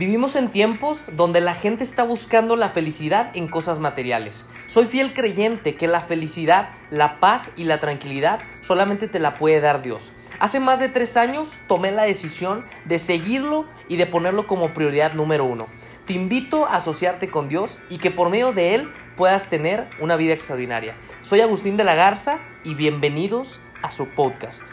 Vivimos en tiempos donde la gente está buscando la felicidad en cosas materiales. Soy fiel creyente que la felicidad, la paz y la tranquilidad solamente te la puede dar Dios. Hace más de 3 años tomé la decisión de seguirlo y de ponerlo como prioridad número 1. Te invito a asociarte con Dios y que por medio de Él puedas tener una vida extraordinaria. Soy Agustín de la Garza y bienvenidos a su podcast.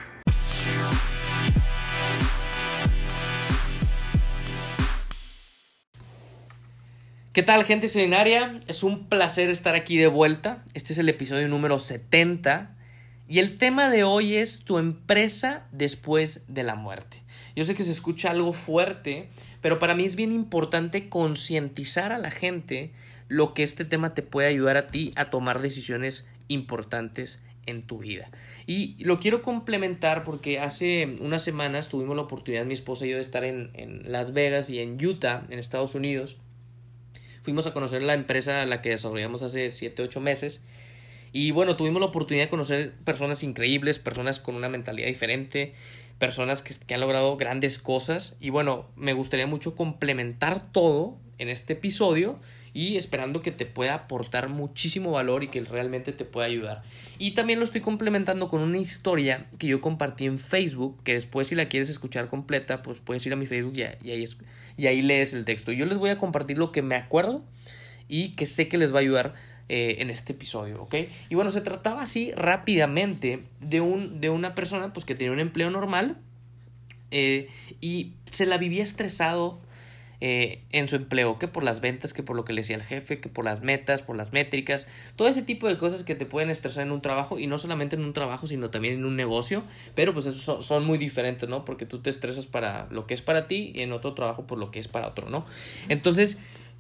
¿Qué tal, gente extraordinaria? Es un placer estar aquí de vuelta. Este es el episodio número 70 y el tema de hoy es tu empresa después de la muerte. Yo sé que se escucha algo fuerte, pero para mí es bien importante concientizar a la gente lo que este tema te puede ayudar a ti a tomar decisiones importantes en tu vida. Y lo quiero complementar porque hace unas semanas tuvimos la oportunidad, mi esposa y yo, de estar en Las Vegas y en Utah, en Estados Unidos. Fuimos a conocer la empresa a la que desarrollamos hace 7-8 meses. Y bueno, tuvimos la oportunidad de conocer personas increíbles, personas con una mentalidad diferente, personas que han logrado grandes cosas. Y bueno, me gustaría mucho complementar todo en este episodio y esperando que te pueda aportar muchísimo valor y que realmente te pueda ayudar. Y también lo estoy complementando con una historia que yo compartí en Facebook, que después, si la quieres escuchar completa, pues puedes ir a mi Facebook y ahí lees el texto. Yo les voy a compartir lo que me acuerdo y que sé que les va a ayudar en este episodio, ¿ok? Y bueno, se trataba así rápidamente de una persona pues que tenía un empleo normal y se la vivía estresado en su empleo, que por las ventas, que por lo que le decía el jefe, que por las metas, por las métricas, todo ese tipo de cosas que te pueden estresar en un trabajo, y no solamente en un trabajo, sino también en un negocio, pero pues son muy diferentes, ¿no? Porque tú te estresas para lo que es para ti y en otro trabajo por lo que es para otro, ¿no? Entonces,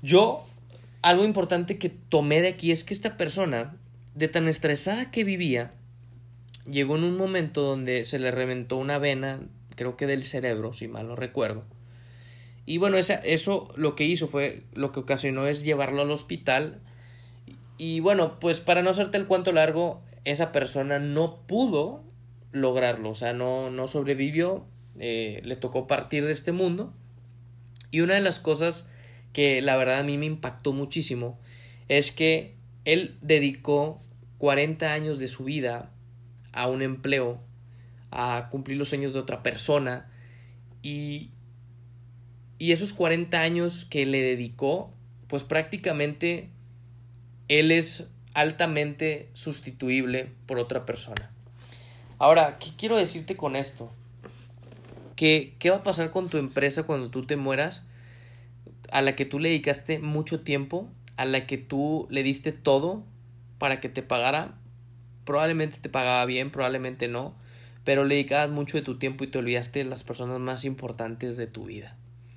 algo importante que tomé de aquí es que esta persona, de tan estresada que vivía, llegó en un momento donde se le reventó una vena, creo que del cerebro, si mal no recuerdo. Y bueno, eso lo que hizo fue, lo que ocasionó es llevarlo al hospital. Y bueno, pues para no hacerte el cuento largo, esa persona no pudo lograrlo. O sea, no sobrevivió, le tocó partir de este mundo. Y una de las cosas que la verdad a mí me impactó muchísimo es que él dedicó 40 años de su vida a un empleo, a cumplir los sueños de otra persona, y esos 40 años que le dedicó, pues prácticamente él es altamente sustituible por otra persona. Ahora, ¿qué quiero decirte con esto? ¿Qué va a pasar con tu empresa cuando tú te mueras? A la que tú le dedicaste mucho tiempo, a la que tú le diste todo para que te pagara. Probablemente te pagaba bien, probablemente no, pero le dedicabas mucho de tu tiempo y te olvidaste de las personas más importantes de tu vida,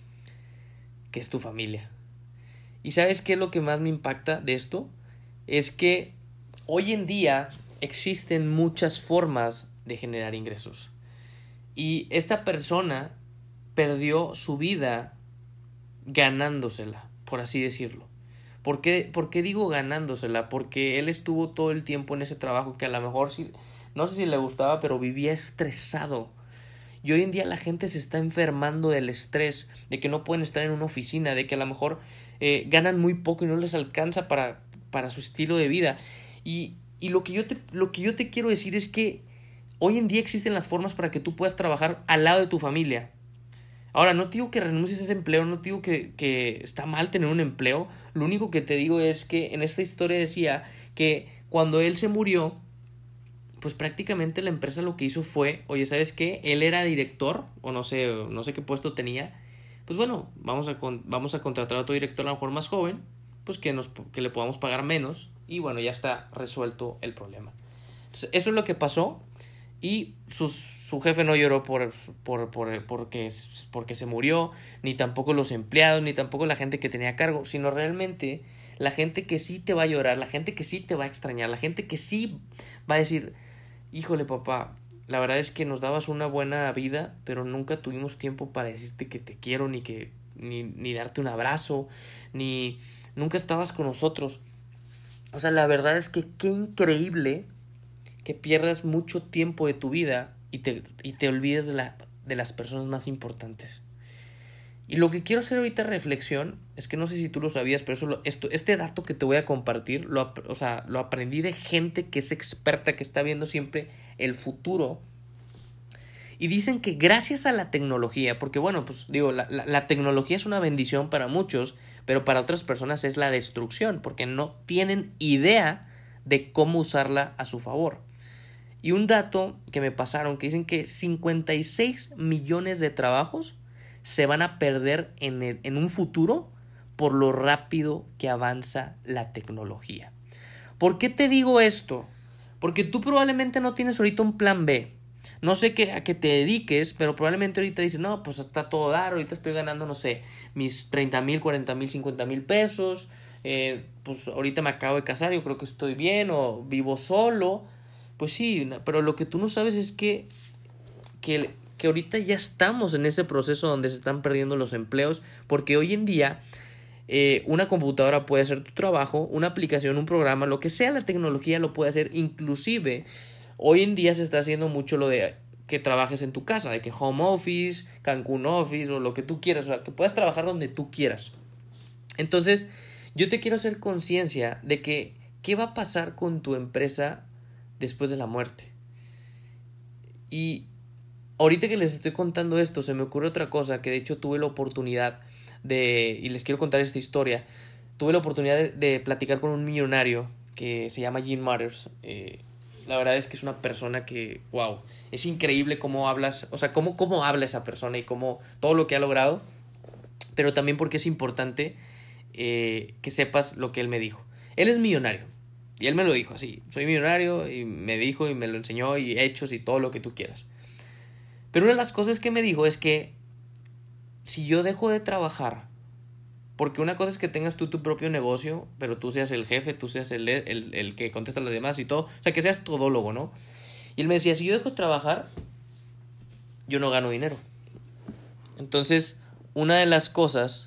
que es tu familia. ¿Y sabes qué es lo que más me impacta de esto? Es que hoy en día existen muchas formas de generar ingresos. Y esta persona perdió su vida ganándosela, por así decirlo. ¿Por qué digo ganándosela? Porque él estuvo todo el tiempo en ese trabajo que a lo mejor, no sé si le gustaba, pero vivía estresado. Y hoy en día la gente se está enfermando del estrés, de que no pueden estar en una oficina, de que a lo mejor ganan muy poco y no les alcanza para su estilo de vida. Y lo que yo te quiero decir es que hoy en día existen las formas para que tú puedas trabajar al lado de tu familia. Ahora, no te digo que renuncies a ese empleo, no te digo que está mal tener un empleo. Lo único que te digo es que en esta historia decía que cuando él se murió, pues prácticamente la empresa lo que hizo fue, oye, ¿sabes qué? Él era director, o no sé qué puesto tenía. Pues bueno, vamos a contratar a otro director a lo mejor más joven, pues que le podamos pagar menos, y bueno, ya está resuelto el problema. Entonces, eso es lo que pasó, y su jefe no lloró porque se murió, ni tampoco los empleados, ni tampoco la gente que tenía a cargo, sino realmente la gente que sí te va a llorar, la gente que sí te va a extrañar, la gente que sí va a decir: híjole, papá, la verdad es que nos dabas una buena vida, pero nunca tuvimos tiempo para decirte que te quiero, ni darte un abrazo, ni nunca estabas con nosotros. O sea, la verdad es que qué increíble que pierdas mucho tiempo de tu vida y te olvides de las personas más importantes. Y lo que quiero hacer ahorita reflexión es que no sé si tú lo sabías, pero este dato que te voy a compartir lo aprendí de gente que es experta, que está viendo siempre el futuro. Y dicen que gracias a la tecnología, porque bueno, pues digo, la tecnología es una bendición para muchos, pero para otras personas es la destrucción, porque no tienen idea de cómo usarla a su favor. Y un dato que me pasaron, que dicen que 56 millones de trabajos se van a perder en un futuro por lo rápido que avanza la tecnología. ¿Por qué te digo esto? Porque tú probablemente no tienes ahorita un plan B. No sé a qué te dediques, pero probablemente ahorita dices, no, pues está todo dar, ahorita estoy ganando, no sé, mis 30,000, 40,000, 50,000 pesos, pues ahorita me acabo de casar, yo creo que estoy bien, o vivo solo. Pues sí, pero lo que tú no sabes es que ahorita ya estamos en ese proceso donde se están perdiendo los empleos, porque hoy en día una computadora puede hacer tu trabajo, una aplicación, un programa, lo que sea, la tecnología lo puede hacer. Inclusive hoy en día se está haciendo mucho lo de que trabajes en tu casa, de que home office, Cancún office o lo que tú quieras, o sea, que puedas trabajar donde tú quieras. Entonces yo te quiero hacer conciencia de que qué va a pasar con tu empresa después de la muerte. Y ahorita que les estoy contando esto, se me ocurre otra cosa, que de hecho tuve la oportunidad y les quiero contar esta historia. Tuve la oportunidad de platicar con un millonario que se llama Jim Matters. La verdad es que es una persona que, wow, es increíble cómo hablas, o sea, cómo habla esa persona y cómo todo lo que ha logrado, pero también porque es importante que sepas lo que él me dijo. Él es millonario y él me lo dijo así, soy millonario, y me dijo y me lo enseñó y hechos y todo lo que tú quieras. Pero una de las cosas que me dijo es que si yo dejo de trabajar, porque una cosa es que tengas tú tu propio negocio, pero tú seas el jefe, tú seas el que contesta a los demás y todo, o sea, que seas todólogo, ¿no? Y él me decía, si yo dejo de trabajar, yo no gano dinero. Entonces, una de las cosas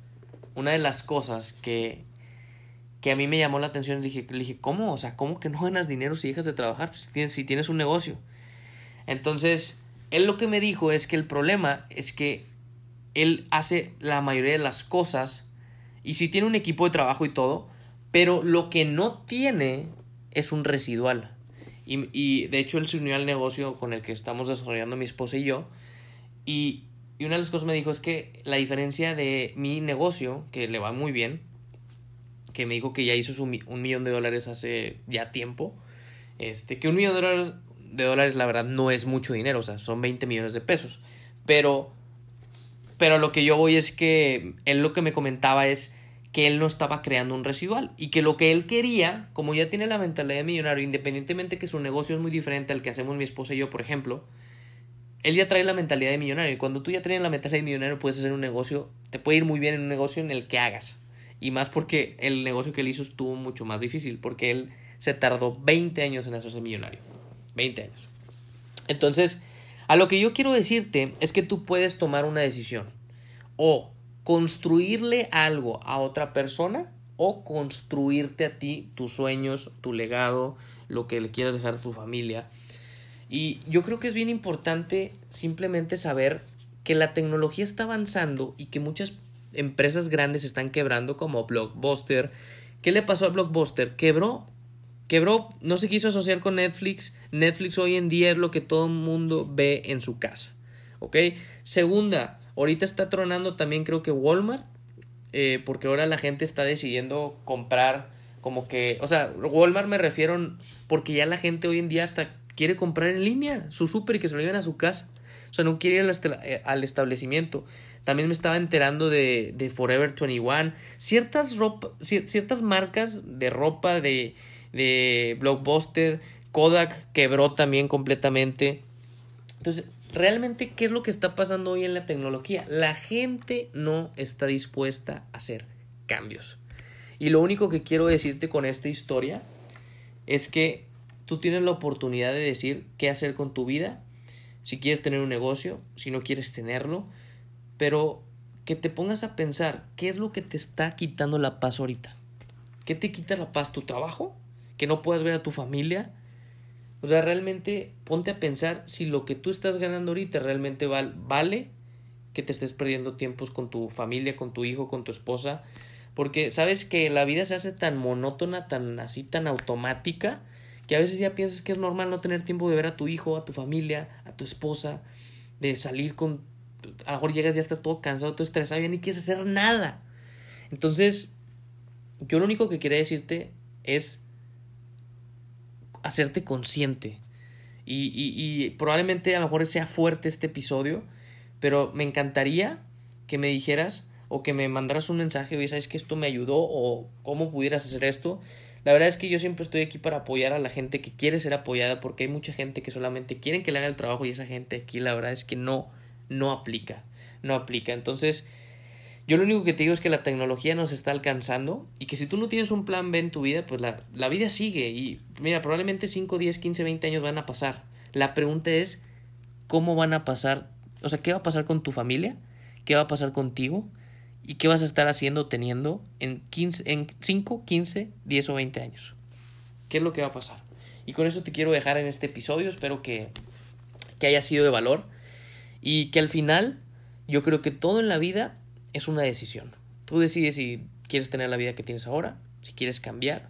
que a mí me llamó la atención, le dije, ¿cómo? O sea, ¿cómo que no ganas dinero si dejas de trabajar? Pues si tienes un negocio. Entonces, él lo que me dijo es que el problema es que él hace la mayoría de las cosas y sí tiene un equipo de trabajo y todo, pero lo que no tiene es un residual. Y de hecho él se unió al negocio con el que estamos desarrollando mi esposa y yo. Y una de las cosas me dijo es que la diferencia de mi negocio, que le va muy bien, que me dijo que ya hizo $1 millón hace ya tiempo, que $1 millón la verdad no es mucho dinero, o sea, son 20 millones de pesos. Pero lo que yo voy es que él lo que me comentaba es que él no estaba creando un residual y que lo que él quería, como ya tiene la mentalidad de millonario, independientemente que su negocio es muy diferente al que hacemos mi esposa y yo, por ejemplo, él ya trae la mentalidad de millonario. Y cuando tú ya tienes la mentalidad de millonario, puedes hacer un negocio, te puede ir muy bien en un negocio en el que hagas. Y más porque el negocio que él hizo estuvo mucho más difícil, porque él se tardó 20 años en hacerse millonario. 20 años. Entonces, a lo que yo quiero decirte es que tú puedes tomar una decisión. O construirle algo a otra persona, o construirte a ti tus sueños, tu legado, lo que le quieras dejar a tu familia. Y yo creo que es bien importante simplemente saber que la tecnología está avanzando y que muchas empresas grandes están quebrando, como Blockbuster. ¿Qué le pasó a Blockbuster? Quebró, no se quiso asociar con Netflix. Netflix hoy en día es lo que todo el mundo ve en su casa, ¿ok? Segunda, ahorita está tronando también creo que Walmart, porque ahora la gente está decidiendo comprar como que, o sea, Walmart me refiero porque ya la gente hoy en día hasta quiere comprar en línea su súper y que se lo lleven a su casa. O sea, no quiere ir al establecimiento. También me estaba enterando de Forever 21. Ciertas marcas de ropa de Blockbuster, Kodak quebró también completamente. Entonces, realmente, ¿qué es lo que está pasando hoy en la tecnología? La gente no está dispuesta a hacer cambios. Y lo único que quiero decirte con esta historia es que tú tienes la oportunidad de decir qué hacer con tu vida, si quieres tener un negocio, si no quieres tenerlo, pero que te pongas a pensar qué es lo que te está quitando la paz ahorita. ¿Qué te quita la paz? ¿Tu trabajo? ¿Que no puedas ver a tu familia? O sea, realmente ponte a pensar si lo que tú estás ganando ahorita realmente vale que te estés perdiendo tiempos con tu familia, con tu hijo, con tu esposa, porque sabes que la vida se hace tan monótona, tan así, tan automática, que a veces ya piensas que es normal no tener tiempo de ver a tu hijo, a tu familia, a tu esposa, de salir con... A lo mejor llegas, ya estás todo cansado, todo estresado, ya ni quieres hacer nada. Entonces, yo lo único que quería decirte es hacerte consciente. Y probablemente a lo mejor sea fuerte este episodio, pero me encantaría que me dijeras o que me mandaras un mensaje, oye, ¿sabes que esto me ayudó? O ¿cómo pudieras hacer esto? La verdad es que yo siempre estoy aquí para apoyar a la gente que quiere ser apoyada, porque hay mucha gente que solamente quieren que le haga el trabajo y esa gente aquí la verdad es que no aplica. Entonces, yo lo único que te digo es que la tecnología nos está alcanzando y que si tú no tienes un plan B en tu vida, pues la vida sigue. Y mira, probablemente 5, 10, 15, 20 años van a pasar. La pregunta es, ¿cómo van a pasar? O sea, ¿qué va a pasar con tu familia? ¿Qué va a pasar contigo? ¿Y qué vas a estar haciendo, teniendo en 5, 15, 10 o 20 años? ¿Qué es lo que va a pasar? Y con eso te quiero dejar en este episodio. Espero que haya sido de valor. Y que al final, yo creo que todo en la vida es una decisión. Tú decides si quieres tener la vida que tienes ahora, si quieres cambiar,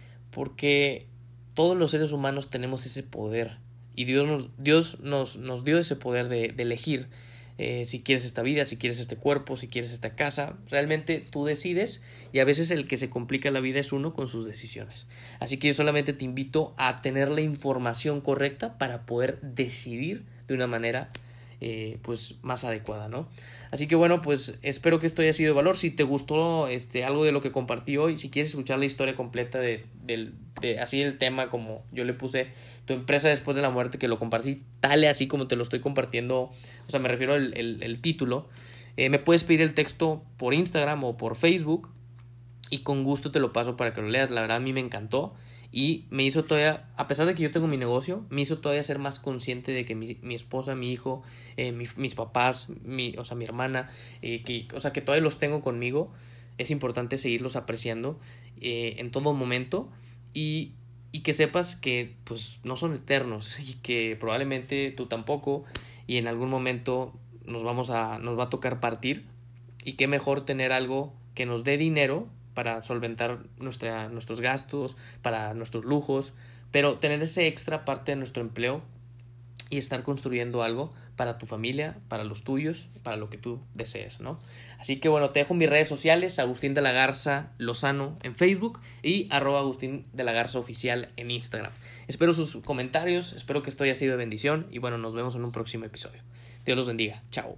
porque todos los seres humanos tenemos ese poder y Dios nos dio ese poder de elegir si quieres esta vida, si quieres este cuerpo, si quieres esta casa. Realmente tú decides y a veces el que se complica la vida es uno con sus decisiones. Así que yo solamente te invito a tener la información correcta para poder decidir de una manera pues más adecuada, ¿no? Así que bueno, pues espero que esto haya sido de valor. Si te gustó algo de lo que compartí hoy, si quieres escuchar la historia completa de así el tema como yo le puse, tu empresa después de la muerte, que lo compartí tal y así como te lo estoy compartiendo, o sea, me refiero al título, me puedes pedir el texto por Instagram o por Facebook y con gusto te lo paso para que lo leas. La verdad a mí me encantó. Y me hizo todavía, a pesar de que yo tengo mi negocio, me hizo todavía ser más consciente de que mi esposa, mi hijo, mis papás, mi hermana, que todavía los tengo conmigo. Es importante seguirlos apreciando en todo momento y que sepas que pues no son eternos y que probablemente tú tampoco y en algún momento nos va a tocar partir, y qué mejor tener algo que nos dé dinero para solventar nuestros gastos, para nuestros lujos, pero tener ese extra parte de nuestro empleo y estar construyendo algo para tu familia, para los tuyos, para lo que tú desees, ¿no? Así que bueno, te dejo mis redes sociales, Agustín de la Garza Lozano en Facebook y @Agustín de la Garza Oficial en Instagram. Espero sus comentarios, espero que esto haya sido de bendición y bueno, nos vemos en un próximo episodio. Dios los bendiga, chao.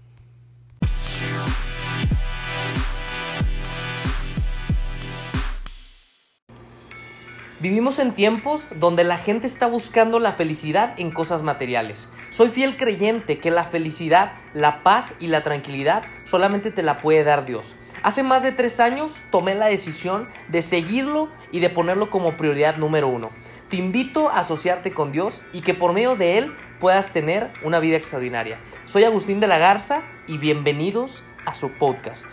Vivimos en tiempos donde la gente está buscando la felicidad en cosas materiales. Soy fiel creyente que la felicidad, la paz y la tranquilidad solamente te la puede dar Dios. Hace más de 3 años tomé la decisión de seguirlo y de ponerlo como prioridad número 1. Te invito a asociarte con Dios y que por medio de Él puedas tener una vida extraordinaria. Soy Agustín de la Garza y bienvenidos a su podcast.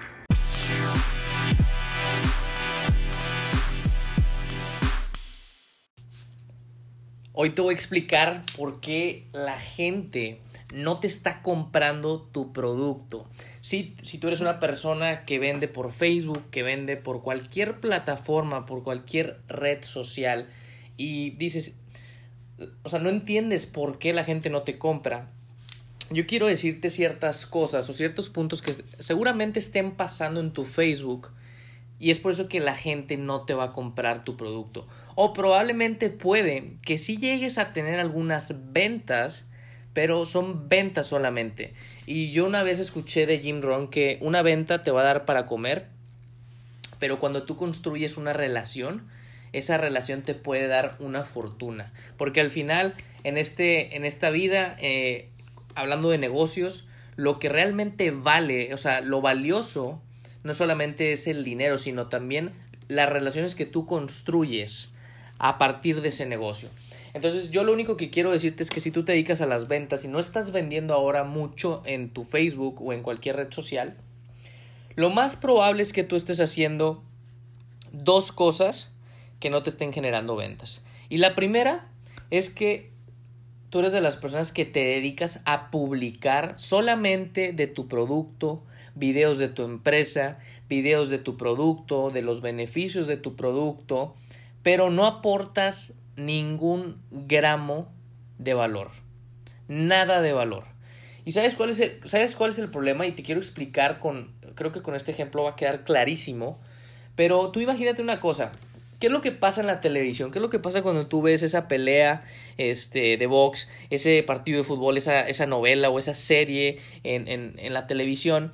Hoy te voy a explicar por qué la gente no te está comprando tu producto. Si tú eres una persona que vende por Facebook, que vende por cualquier plataforma, por cualquier red social y dices, o sea, no entiendes por qué la gente no te compra, yo quiero decirte ciertas cosas o ciertos puntos que seguramente estén pasando en tu Facebook y es por eso que la gente no te va a comprar tu producto. O probablemente puede que sí llegues a tener algunas ventas, pero son ventas solamente. Y yo una vez escuché de Jim Rohn que una venta te va a dar para comer, pero cuando tú construyes una relación, esa relación te puede dar una fortuna. Porque al final, en esta vida, hablando de negocios, lo que realmente vale, o sea, lo valioso, no solamente es el dinero, sino también las relaciones que tú construyes a partir de ese negocio. Entonces yo lo único que quiero decirte es que si tú te dedicas a las ventas y no estás vendiendo ahora mucho en tu Facebook o en cualquier red social, lo más probable es que tú estés haciendo 2 cosas que no te estén generando ventas. Y la primera es que tú eres de las personas que te dedicas a publicar solamente de tu producto, videos de tu empresa, videos de tu producto, de los beneficios de tu producto, pero no aportas ningún gramo de valor, nada de valor. ¿Y sabes cuál es el problema? Y te quiero explicar creo que con este ejemplo va a quedar clarísimo, pero tú imagínate una cosa. ¿Qué es lo que pasa en la televisión? ¿Qué es lo que pasa cuando tú ves esa pelea de box, ese partido de fútbol, esa novela o esa serie en la televisión?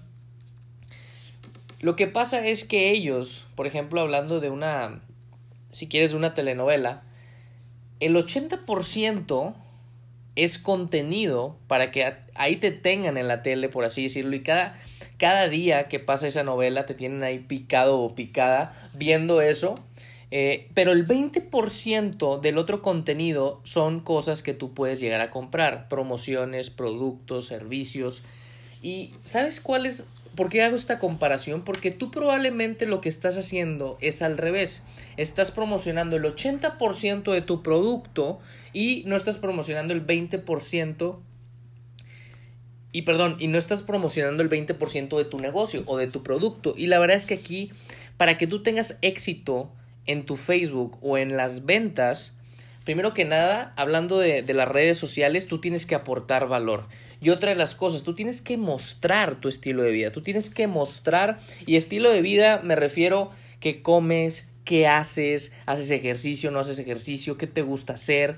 Lo que pasa es que ellos, por ejemplo, hablando de si quieres, de una telenovela, el 80% es contenido para que ahí te tengan en la tele, por así decirlo, y cada día que pasa esa novela te tienen ahí picado o picada viendo eso. Pero el 20% del otro contenido son cosas que tú puedes llegar a comprar, promociones, productos, servicios. ¿Y sabes por qué hago esta comparación? Porque tú probablemente lo que estás haciendo es al revés. Estás promocionando el 80% de tu producto y no estás promocionando el 20%. Y no estás promocionando el 20% de tu negocio o de tu producto. Y la verdad es que aquí, para que tú tengas éxito en tu Facebook o en las ventas, primero que nada, hablando de las redes sociales, tú tienes que aportar valor. Y otra de las cosas, tú tienes que mostrar tu estilo de vida. Tú tienes que mostrar, y estilo de vida me refiero que comes, qué haces ejercicio, no haces ejercicio, qué te gusta hacer,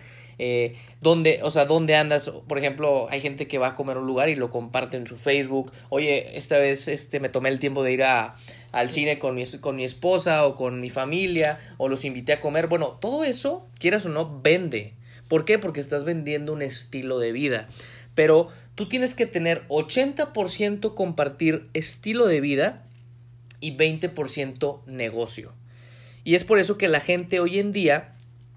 dónde andas. Por ejemplo, hay gente que va a comer a un lugar y lo comparte en su Facebook. Oye, esta vez me tomé el tiempo de ir al cine con mi esposa o con mi familia, o los invité a comer. Bueno, todo eso, quieras o no, vende. ¿Por qué? Porque estás vendiendo un estilo de vida. Pero tú tienes que tener 80% compartir estilo de vida y 20% negocio. Y es por eso que la gente hoy en día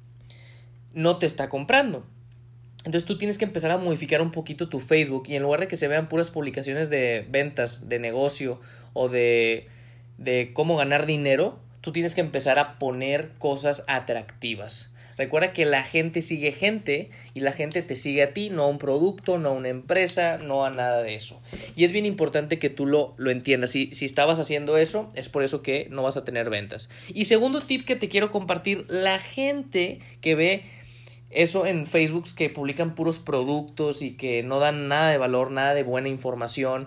no te está comprando. Entonces tú tienes que empezar a modificar un poquito tu Facebook, y en lugar de que se vean puras publicaciones de ventas, de negocio o de cómo ganar dinero, tú tienes que empezar a poner cosas atractivas. Recuerda que la gente sigue gente y la gente te sigue a ti, no a un producto, no a una empresa, no a nada de eso. Y es bien importante que tú lo entiendas. Si estabas haciendo eso, es por eso que no vas a tener ventas. Y segundo tip que te quiero compartir, la gente que ve eso en Facebook, que publican puros productos y que no dan nada de valor, nada de buena información,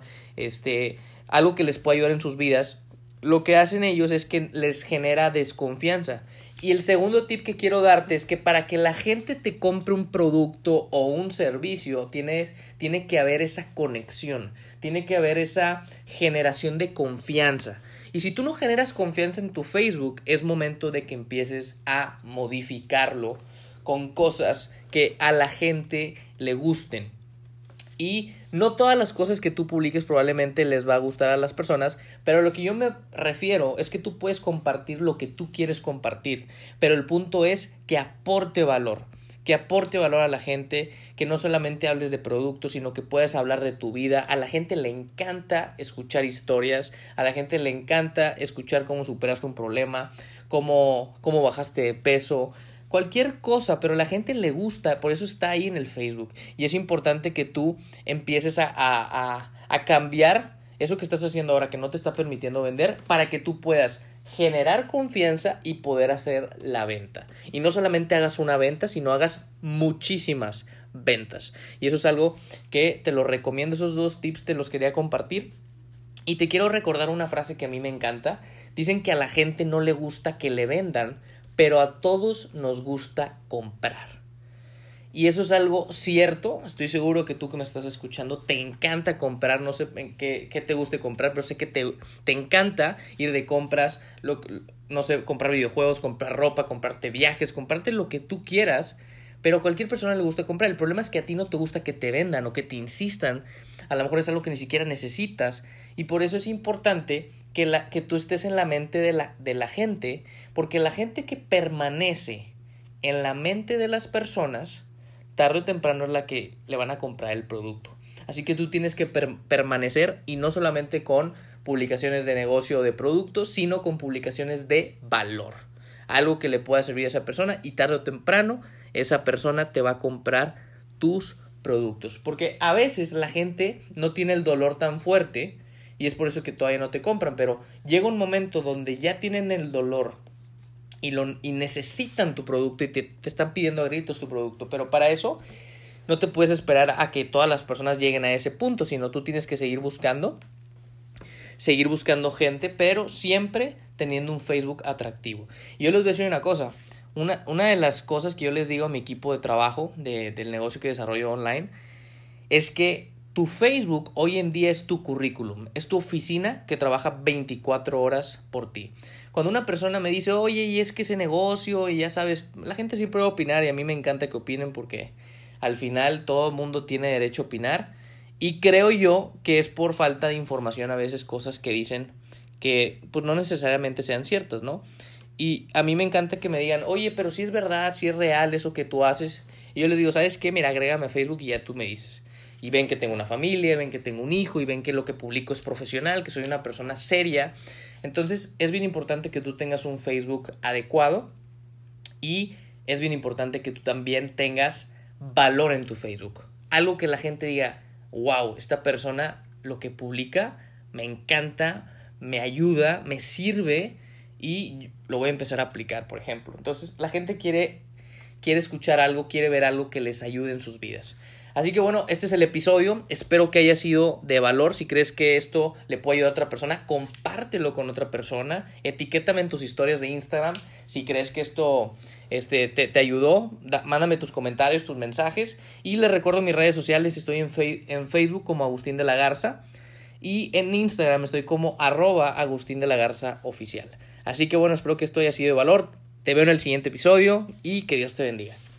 algo que les pueda ayudar en sus vidas, lo que hacen ellos es que les genera desconfianza. Y el segundo tip que quiero darte es que para que la gente te compre un producto o un servicio, tiene que haber esa conexión, tiene que haber esa generación de confianza. Y si tú no generas confianza en tu Facebook, es momento de que empieces a modificarlo con cosas que a la gente le gusten. Y no todas las cosas que tú publiques probablemente les va a gustar a las personas, pero lo que yo me refiero es que tú puedes compartir lo que tú quieres compartir, pero el punto es que aporte valor a la gente, que no solamente hables de productos, sino que puedas hablar de tu vida. A la gente le encanta escuchar historias, a la gente le encanta escuchar cómo superaste un problema, cómo bajaste de peso, cualquier cosa, pero a la gente le gusta, por eso está ahí en el Facebook. Y es importante que tú empieces a cambiar eso que estás haciendo ahora, que no te está permitiendo vender, para que tú puedas generar confianza y poder hacer la venta. Y no solamente hagas una venta, sino hagas muchísimas ventas. Y eso es algo que te lo recomiendo. Esos dos tips te los quería compartir. Y te quiero recordar una frase que a mí me encanta. Dicen que a la gente no le gusta que le vendan, pero a todos nos gusta comprar. Y eso es algo cierto. Estoy seguro que tú que me estás escuchando te encanta comprar. No sé en qué te guste comprar, pero sé que te encanta ir de compras. No sé, comprar videojuegos, comprar ropa, comprarte viajes, comprarte lo que tú quieras. Pero a cualquier persona le gusta comprar. El problema es que a ti no te gusta que te vendan o que te insistan. A lo mejor es algo que ni siquiera necesitas. Y por eso es importante que tú estés en la mente de la gente. Porque la gente que permanece en la mente de las personas, tarde o temprano es la que le van a comprar el producto. Así que tú tienes que permanecer, y no solamente con publicaciones de negocio o de productos, sino con publicaciones de valor. Algo que le pueda servir a esa persona, y tarde o temprano esa persona te va a comprar tus productos. Porque a veces la gente no tiene el dolor tan fuerte y es por eso que todavía no te compran. Pero llega un momento donde ya tienen el dolor y necesitan tu producto y te están pidiendo a gritos tu producto. Pero para eso no te puedes esperar a que todas las personas lleguen a ese punto, sino tú tienes que seguir buscando gente, pero siempre teniendo un Facebook atractivo. Y yo les voy a decir una cosa, una de las cosas que yo les digo a mi equipo de trabajo del negocio que desarrollo online es que tu Facebook hoy en día es tu currículum, es tu oficina que trabaja 24 horas por ti. Cuando una persona me dice, oye, y es que ese negocio, y ya sabes, la gente siempre va a opinar y a mí me encanta que opinen porque al final todo el mundo tiene derecho a opinar. Y creo yo que es por falta de información a veces cosas que dicen que pues no necesariamente sean ciertas, ¿no? Y a mí me encanta que me digan, oye, pero si es verdad, si es real eso que tú haces. Y yo les digo, ¿sabes qué? Mira, agrégame a Facebook y ya tú me dices. Y ven que tengo una familia, ven que tengo un hijo y ven que lo que publico es profesional, que soy una persona seria. Entonces es bien importante que tú tengas un Facebook adecuado y es bien importante que tú también tengas valor en tu Facebook. Algo que la gente diga, wow, esta persona lo que publica me encanta, me ayuda, me sirve y lo voy a empezar a aplicar, por ejemplo. Entonces la gente quiere escuchar algo, quiere ver algo que les ayude en sus vidas. Así que bueno, este es el episodio, espero que haya sido de valor. Si crees que esto le puede ayudar a otra persona, compártelo con otra persona, etiquétame en tus historias de Instagram. Si crees que esto te ayudó, mándame tus comentarios, tus mensajes. Y les recuerdo mis redes sociales, estoy en Facebook como Agustín de la Garza y en Instagram estoy como @Agustín de la Garza oficial. Así que bueno, espero que esto haya sido de valor. Te veo en el siguiente episodio y que Dios te bendiga.